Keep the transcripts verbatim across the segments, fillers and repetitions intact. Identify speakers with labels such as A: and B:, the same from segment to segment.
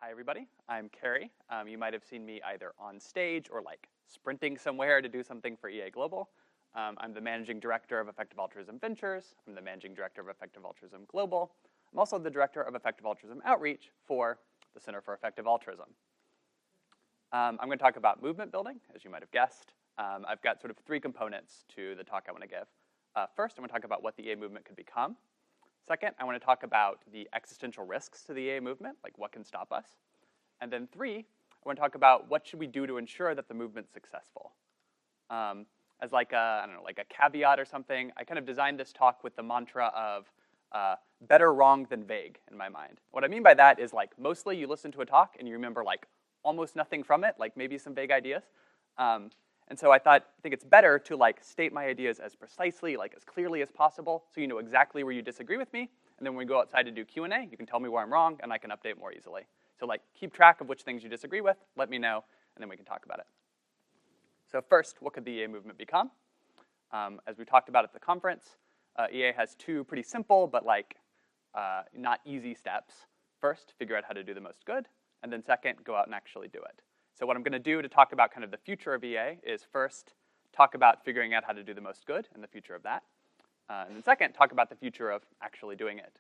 A: Hi, everybody. I'm Carey. Um, you might have seen me either on stage or like sprinting somewhere to do something for E A Global. Um, I'm the managing director of Effective Altruism Ventures. I'm the managing director of Effective Altruism Global. I'm also the director of Effective Altruism Outreach for the Center for Effective Altruism. Um, I'm going to talk about movement building, as you might have guessed. Um, I've got sort of three components to the talk I want to give. Uh, first, I'm going to talk about what the E A movement could become. Second, I want to talk about the existential risks to the E A movement, like what can stop us. And then three, I want to talk about what should we do to ensure that the movement's successful. Um, as like a, I don't know, like a caveat or something, I kind of designed this talk with the mantra of uh, better wrong than vague in my mind. What I mean by that is like mostly you listen to a talk and you remember like almost nothing from it, like maybe some vague ideas. Um, And so I thought, I think it's better to like state my ideas as precisely, like as clearly as possible, so you know exactly where you disagree with me, and then when we go outside to do Q and A, you can tell me where I'm wrong, and I can update more easily. So like, keep track of which things you disagree with, let me know, and then we can talk about it. So first, what could the E A movement become? Um, as we talked about at the conference, uh, E A has two pretty simple, but like uh, not easy steps. First, figure out how to do the most good, and then second, go out and actually do it. So what I'm going to do to talk about kind of the future of E A is first talk about figuring out how to do the most good and the future of that. Uh, and then second, talk about the future of actually doing it.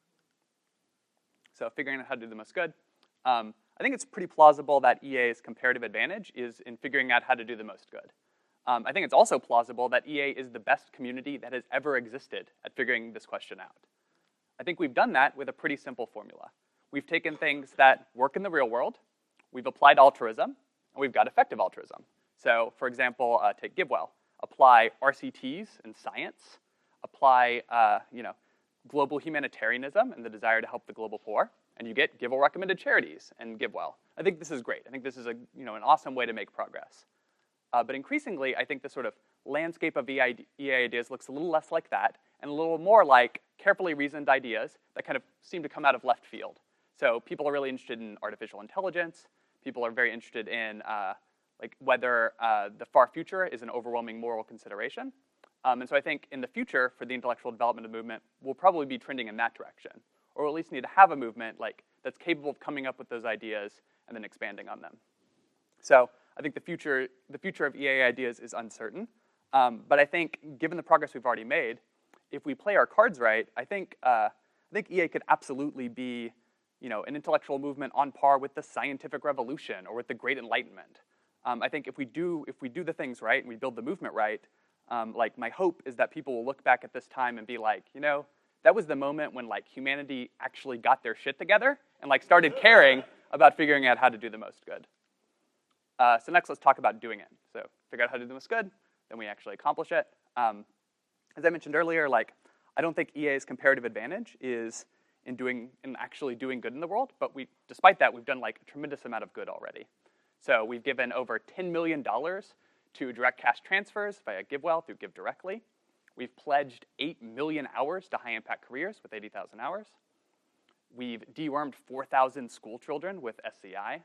A: So figuring out how to do the most good. Um, I think it's pretty plausible that E A's comparative advantage is in figuring out how to do the most good. Um, I think it's also plausible that E A is the best community that has ever existed at figuring this question out. I think we've done that with a pretty simple formula. We've taken things that work in the real world, we've applied altruism, and we've got effective altruism. So, for example, uh, take GiveWell. Apply R C Ts in science. Apply, uh, you know, global humanitarianism and the desire to help the global poor, and you get GiveWell recommended charities and GiveWell. I think this is great. I think this is a, you know, an awesome way to make progress. Uh, but increasingly, I think the sort of landscape of E A ideas looks a little less like that, and a little more like carefully reasoned ideas that kind of seem to come out of left field. So people are really interested in artificial intelligence. People are very interested in uh, like whether uh, the far future is an overwhelming moral consideration. Um, and so I think in the future, for the intellectual development movement, we'll probably be trending in that direction, or we'll at least need to have a movement like that's capable of coming up with those ideas and then expanding on them. So I think the future, the future of E A ideas is uncertain. Um, but I think given the progress we've already made, if we play our cards right, I think uh, I think E A could absolutely be, you know, an intellectual movement on par with the scientific revolution or with the Great Enlightenment. Um, I think if we do if we do the things right and we build the movement right, um, like my hope is that people will look back at this time and be like, you know, that was the moment when like humanity actually got their shit together and like started caring about figuring out how to do the most good. Uh, so next, let's talk about doing it. So figure out how to do the most good, then we actually accomplish it. Um, as I mentioned earlier, like I don't think E A's comparative advantage is in doing in actually doing good in the world, but we, despite that, we've done like a tremendous amount of good already. So we've given over ten million dollars to direct cash transfers via GiveWell through GiveDirectly. We've pledged eight million hours to high-impact careers with eighty thousand hours. We've dewormed four thousand school children with S C I.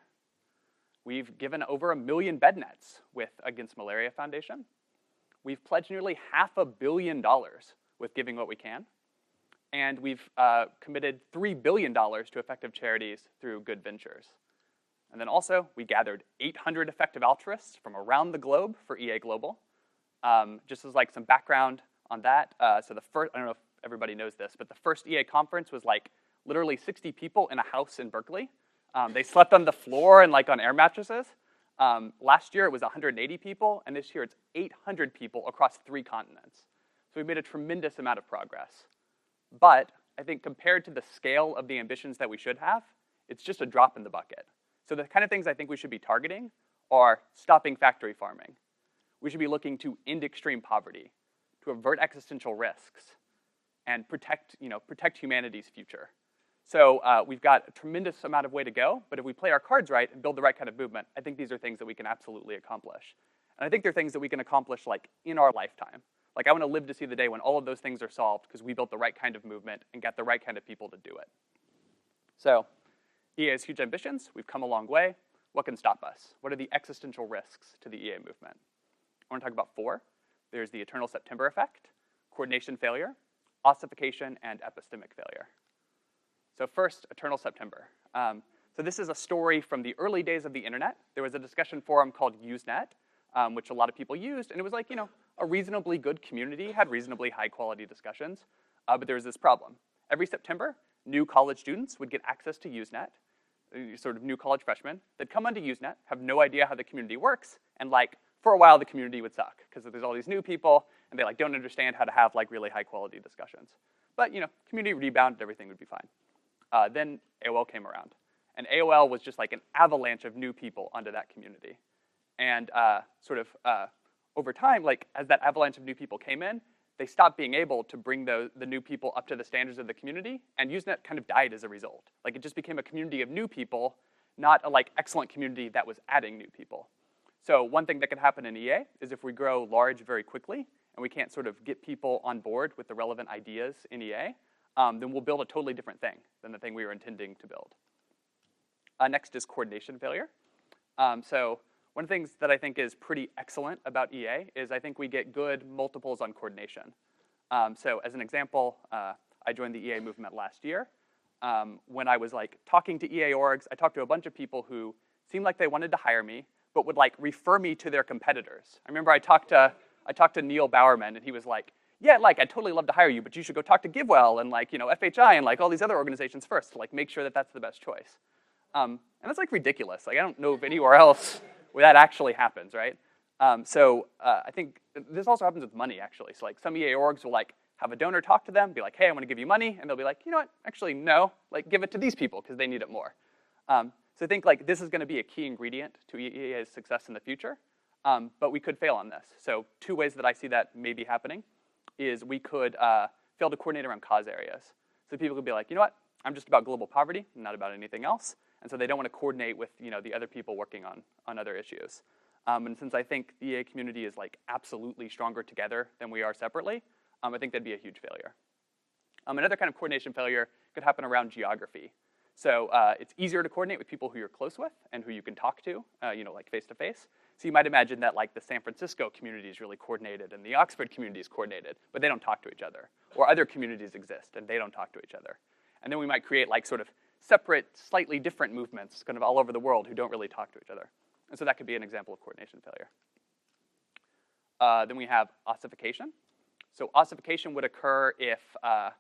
A: We've given over a million bed nets with Against Malaria Foundation. We've pledged nearly half a billion dollars with Giving What We Can. And we've uh, committed three billion dollars to effective charities through Good Ventures. And then also, we gathered eight hundred effective altruists from around the globe for E A Global. Um, just as like some background on that, uh, so the first, I don't know if everybody knows this, but the first E A conference was like literally sixty people in a house in Berkeley. Um, they slept on the floor and like on air mattresses. Um, last year it was one hundred eighty people, and this year it's eight hundred people across three continents. So we've made a tremendous amount of progress. But I think compared to the scale of the ambitions that we should have, it's just a drop in the bucket. So the kind of things I think we should be targeting are stopping factory farming. We should be looking to end extreme poverty, to avert existential risks, and protect, you know, protect humanity's future. So uh, we've got a tremendous amount of way to go, but if we play our cards right and build the right kind of movement, I think these are things that we can absolutely accomplish. And I think they're things that we can accomplish like in our lifetime. Like I want to live to see the day when all of those things are solved because we built the right kind of movement and got the right kind of people to do it. So E A has huge ambitions. We've come a long way. What can stop us? What are the existential risks to the E A movement? I want to talk about four. There's the eternal September effect, coordination failure, ossification, and epistemic failure. So first, eternal September. Um, So this is a story from the early days of the internet. There was a discussion forum called Usenet, um, which a lot of people used, and it was like, you know, a reasonably good community, had reasonably high quality discussions, uh, but there was this problem. Every September, new college students would get access to Usenet, uh, sort of new college freshmen. They'd come onto Usenet, have no idea how the community works, and like, for a while the community would suck, because there's all these new people, and they like don't understand how to have like really high quality discussions. But, you know, community rebounded, everything would be fine. Uh, then A O L came around. And A O L was just like an avalanche of new people onto that community. And uh, sort of uh, over time, like as that avalanche of new people came in, they stopped being able to bring the, the new people up to the standards of the community, and Usenet kind of died as a result. Like it just became a community of new people, not a like excellent community that was adding new people. So one thing that could happen in E A is if we grow large very quickly, and we can't sort of get people on board with the relevant ideas in E A, um, then we'll build a totally different thing than the thing we were intending to build. Uh, next is coordination failure. Um, so one of the things that I think is pretty excellent about E A is I think we get good multiples on coordination. Um, so as an example, uh, I joined the E A movement last year. Um, when I was like talking to E A orgs, I talked to a bunch of people who seemed like they wanted to hire me, but would like refer me to their competitors. I remember I talked to I talked to Neil Bowerman, and he was like, yeah, like, I'd totally love to hire you, but you should go talk to GiveWell and, like, you know, F H I and, like, all these other organizations first to, like, make sure that that's the best choice. Um, and that's, like, ridiculous. Like, I don't know of anywhere else where that actually happens, right? Um, so uh, I think this also happens with money, actually. So, like, some E A orgs will, like, have a donor talk to them, be like, hey, I want to give you money, and they'll be like, you know what, actually, no, like, give it to these people because they need it more. Um, so I think, like, this is going to be a key ingredient to E A's success in the future. Um, but we could fail on this. So two ways that I see that maybe happening is we could uh, fail to coordinate around cause areas. So people could be like, you know what, I'm just about global poverty, not about anything else. And so they don't want to coordinate with, you know, the other people working on, on other issues. Um, and since I think the E A community is like absolutely stronger together than we are separately, um, I think that'd be a huge failure. Um, another kind of coordination failure could happen around geography. So uh, it's easier to coordinate with people who you're close with and who you can talk to, uh, you know, like face to face. So you might imagine that like the San Francisco community is really coordinated and the Oxford community is coordinated, but they don't talk to each other. Or other communities exist and they don't talk to each other. And then we might create like sort of separate, slightly different movements kind of all over the world who don't really talk to each other. And so that could be an example of coordination failure. Uh, then we have ossification. So ossification would occur if uh,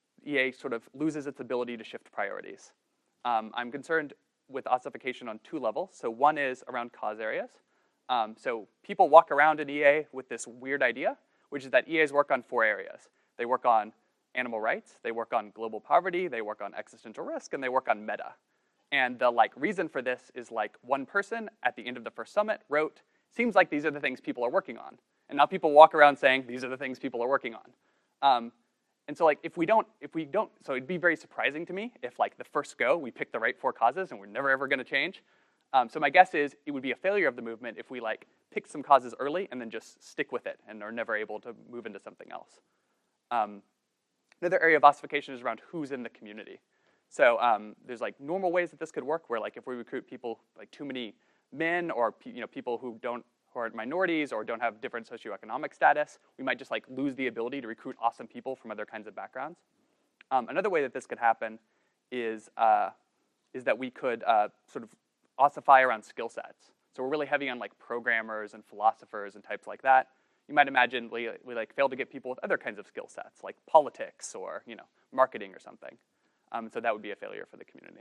A: E A sort of loses its ability to shift priorities. Um, I'm concerned with ossification on two levels. So one is around cause areas. Um, so people walk around in E A with this weird idea, which is that E As work on four areas. They work on animal rights, they work on global poverty, they work on existential risk, and they work on meta. And the like reason for this is like one person at the end of the first summit wrote, seems like these are the things people are working on. And now people walk around saying, these are the things people are working on. Um, and so like if we don't, if we don't, so it'd be very surprising to me if like the first go, we pick the right four causes and we're never ever gonna change. Um, so my guess is it would be a failure of the movement if we like pick some causes early and then just stick with it and are never able to move into something else. Um, another area of ossification is around who's in the community. So um, there's like normal ways that this could work where like if we recruit people, like too many men or you know people who don't, who are minorities or don't have different socioeconomic status, we might just like lose the ability to recruit awesome people from other kinds of backgrounds. Um, another way that this could happen is, uh, is that we could uh, sort of ossify around skill sets. So we're really heavy on like programmers and philosophers and types like that. You might imagine we, we like fail to get people with other kinds of skill sets like politics or you know marketing or something. Um, so that would be a failure for the community.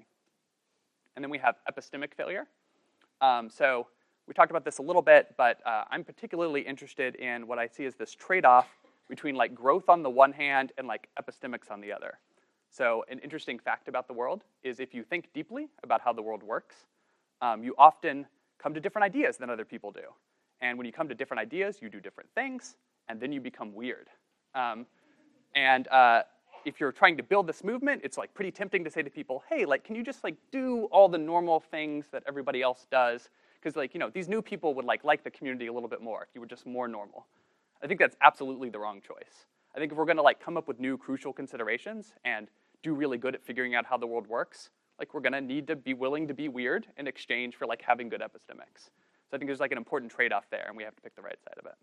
A: And then we have epistemic failure. Um, so we talked about this a little bit, but uh, I'm particularly interested in what I see as this trade-off between like growth on the one hand and like epistemics on the other. So an interesting fact about the world is if you think deeply about how the world works, um, you often come to different ideas than other people do. And when you come to different ideas, you do different things, and then you become weird. Um, and uh, if you're trying to build this movement, it's like pretty tempting to say to people, hey, like, can you just like do all the normal things that everybody else does? Because like, you know, these new people would like like the community a little bit more if you were just more normal. I think that's absolutely the wrong choice. I think if we're gonna like come up with new crucial considerations and do really good at figuring out how the world works, like we're gonna need to be willing to be weird in exchange for like having good epistemics. So I think there's like an important trade-off there, and we have to pick the right side of it.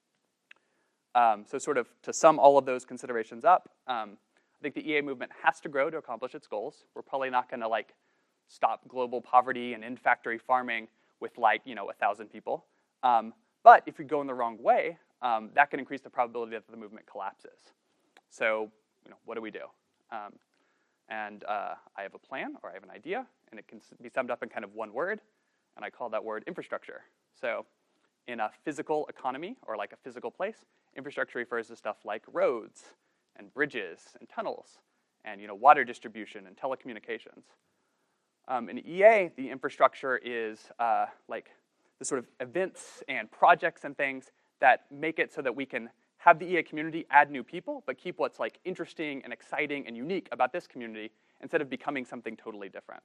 A: Um, so sort of to sum all of those considerations up, um, I think the E A movement has to grow to accomplish its goals. We're probably not gonna like stop global poverty and end factory farming with like, you know, a thousand people. Um, but if you go in the wrong way, um, that can increase the probability that the movement collapses. So, you know, what do we do? Um, and uh, I have a plan, or I have an idea, and it can be summed up in kind of one word, and I call that word infrastructure. So in a physical economy, or like a physical place, infrastructure refers to stuff like roads, and bridges, and tunnels, and you know, water distribution, and telecommunications. Um, in E A, the infrastructure is uh, like the sort of events and projects and things that make it so that we can have the E A community add new people, but keep what's like interesting and exciting and unique about this community instead of becoming something totally different.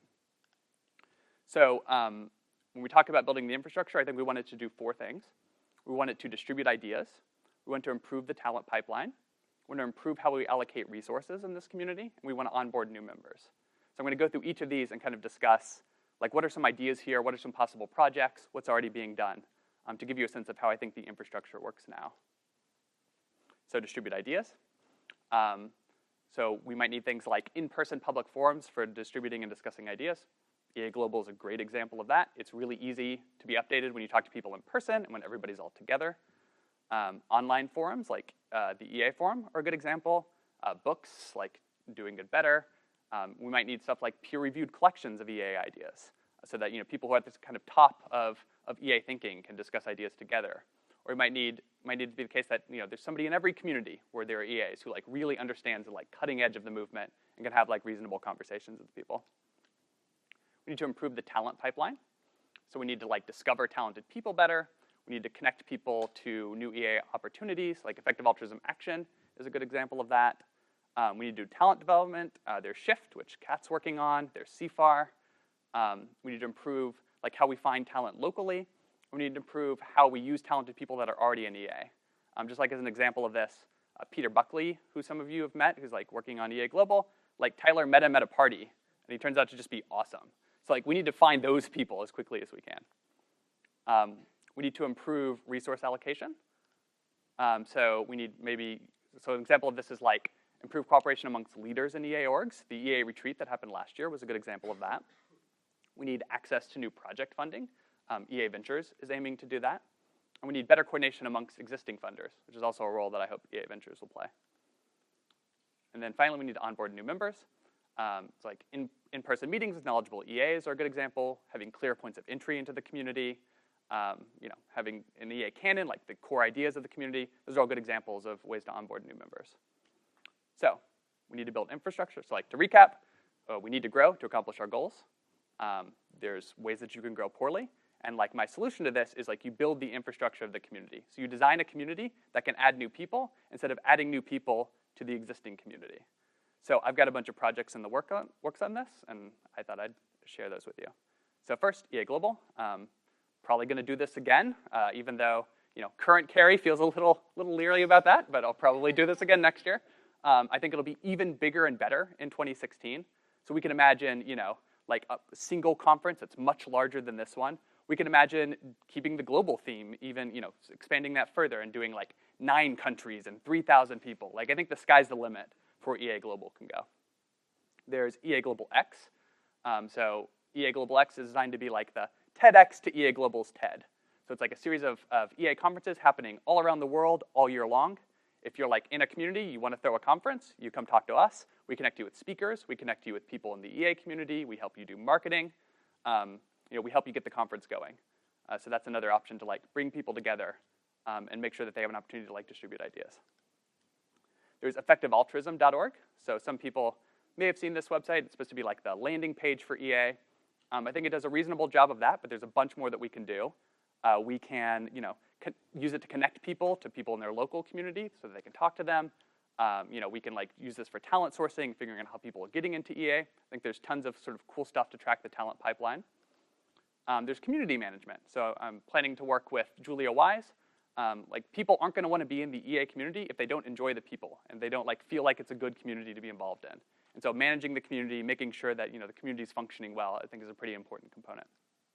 A: So um, when we talk about building the infrastructure, I think we wanted to do four things. We wanted to distribute ideas. We want to improve the talent pipeline. We want to improve how we allocate resources in this community, and we want to onboard new members. So I'm going to go through each of these and kind of discuss, like, what are some ideas here? What are some possible projects? What's already being done? Um, to give you a sense of how I think the infrastructure works now. So distribute ideas. Um, so we might need things like in-person public forums for distributing and discussing ideas. E A Global is a great example of that. It's really easy to be updated when you talk to people in person and when everybody's all together. Um, online forums like uh, the E A Forum are a good example. Uh, books like Doing Good Better. Um, we might need stuff like peer-reviewed collections of E A ideas so that, you know, people who are at this kind of top of, of E A thinking can discuss ideas together. Or it might need, might need to be the case that, you know, there's somebody in every community where there are E As who like really understands the like cutting edge of the movement and can have like reasonable conversations with people. We need to improve the talent pipeline. So we need to like discover talented people better. We need to connect people to new E A opportunities, like Effective Altruism Action is a good example of that. Um, we need to do talent development. Uh, there's SHIFT, which Kat's working on. There's C F A R. Um, we need to improve like how we find talent locally. We need to improve how we use talented people that are already in E A. Um, just like as an example of this, uh, Peter Buckley, who some of you have met, who's like working on E A Global, like Tyler met him at a party, and he turns out to just be awesome. So like we need to find those people as quickly as we can. Um, we need to improve resource allocation. Um, so we need maybe, so an example of this is like improve cooperation amongst leaders in E A orgs. The E A retreat that happened last year was a good example of that. We need access to new project funding. Um, E A Ventures is aiming to do that. And we need better coordination amongst existing funders, which is also a role that I hope E A Ventures will play. And then finally, we need to onboard new members. Um, it's like in, in-person meetings with knowledgeable E As are a good example, having clear points of entry into the community, um, you know, having an E A canon, like the core ideas of the community. Those are all good examples of ways to onboard new members. So we need to build infrastructure. So like to recap, uh, we need to grow to accomplish our goals. Um, there's ways that you can grow poorly. And like my solution to this is like you build the infrastructure of the community. So you design a community that can add new people instead of adding new people to the existing community. So I've got a bunch of projects in the work on, works on this, and I thought I'd share those with you. So first, E A Global. Um, probably gonna do this again, uh, even though, you know, current Carrie feels a little, little leery about that, but I'll probably do this again next year. Um, I think it'll be even bigger and better in twenty sixteen. So we can imagine, you know, like a single conference that's much larger than this one. We can imagine keeping the global theme, even, you know, expanding that further and doing like nine countries and three thousand people. Like I think the sky's the limit for where E A Global can go. There's E A Global X. Um, so E A Global X is designed to be like the TEDx to E A Global's TED. So it's like a series of, of E A conferences happening all around the world all year long. If you're like in a community, you want to throw a conference, you come talk to us. We connect you with speakers. We connect you with people in the E A community. We help you do marketing. Um, you know, we help you get the conference going. Uh, so that's another option to like bring people together um, and make sure that they have an opportunity to like distribute ideas. There's effective altruism dot org. So some people may have seen this website. It's supposed to be like the landing page for E A. Um, I think it does a reasonable job of that, but there's a bunch more that we can do. Uh, we can, you know, use it to connect people to people in their local community so that they can talk to them. Um, you know, we can like use this for talent sourcing, figuring out how people are getting into E A. I think there's tons of sort of cool stuff to track the talent pipeline. Um, there's community management. So I'm planning to work with Julia Wise. Um, like people aren't gonna wanna be in the E A community if they don't enjoy the people and they don't like feel like it's a good community to be involved in. And so managing the community, making sure that, you know, the community is functioning well, I think is a pretty important component.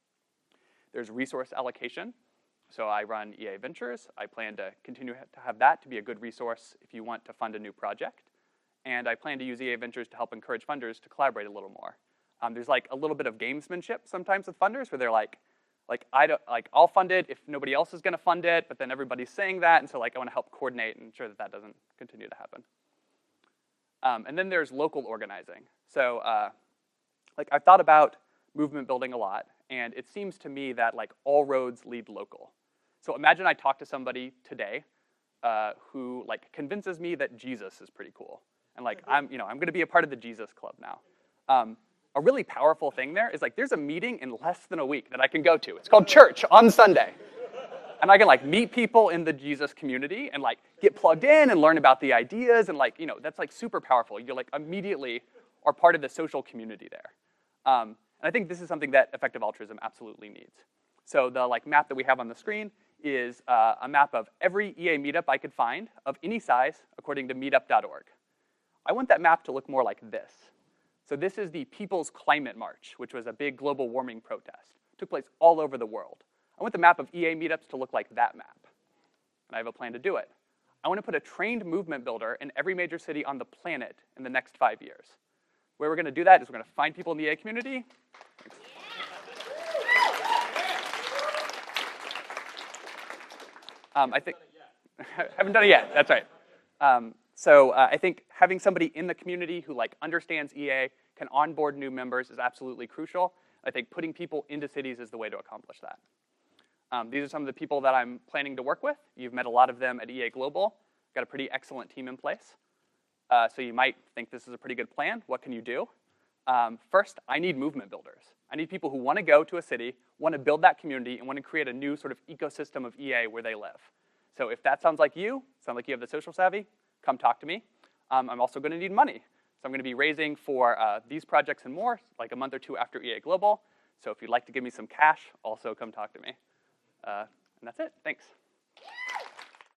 A: There's resource allocation. So I run E A Ventures. I plan to continue to have that to be a good resource if you want to fund a new project. And I plan to use E A Ventures to help encourage funders to collaborate a little more. Um, there's like a little bit of gamesmanship sometimes with funders where they're like, like I don't, like I'll fund it if nobody else is going to fund it, but then everybody's saying that, and so like I want to help coordinate and ensure that that doesn't continue to happen. Um, and then there's local organizing. So uh, like I've thought about movement building a lot, and it seems to me that like all roads lead local. So imagine I talk to somebody today uh, who like convinces me that Jesus is pretty cool, and like I'm, you know, I'm going to be a part of the Jesus Club now. Um, a really powerful thing there is like there's a meeting in less than a week that I can go to. It's called church on Sunday. And I can like meet people in the Jesus community and like get plugged in and learn about the ideas, and like, you know, that's like super powerful. You like immediately are part of the social community there. Um, and I think this is something that effective altruism absolutely needs. So the like map that we have on the screen is uh, a map of every E A meetup I could find of any size according to meetup dot org. I want that map to look more like this. So this is the People's Climate March, which was a big global warming protest. It took place all over the world. I want the map of E A meetups to look like that map, and I have a plan to do it. I want to put a trained movement builder in every major city on the planet in the next five years. The way we're going to do that is we're going to find people in the E A community. Um, I think, haven't done it yet, that's right. Um, so uh, I think having somebody in the community who like understands E A, can onboard new members is absolutely crucial. I think putting people into cities is the way to accomplish that. Um, these are some of the people that I'm planning to work with. You've met a lot of them at E A Global. Got a pretty excellent team in place. Uh, so you might think this is a pretty good plan. What can you do? Um, first, I need movement builders. I need people who want to go to a city, want to build that community, and want to create a new sort of ecosystem of E A where they live. So if that sounds like you, sounds like you have the social savvy, come talk to me. Um, I'm also going to need money. So I'm going to be raising for uh, these projects and more, like a month or two after E A Global. So if you'd like to give me some cash, also come talk to me. Uh, and that's it. Thanks.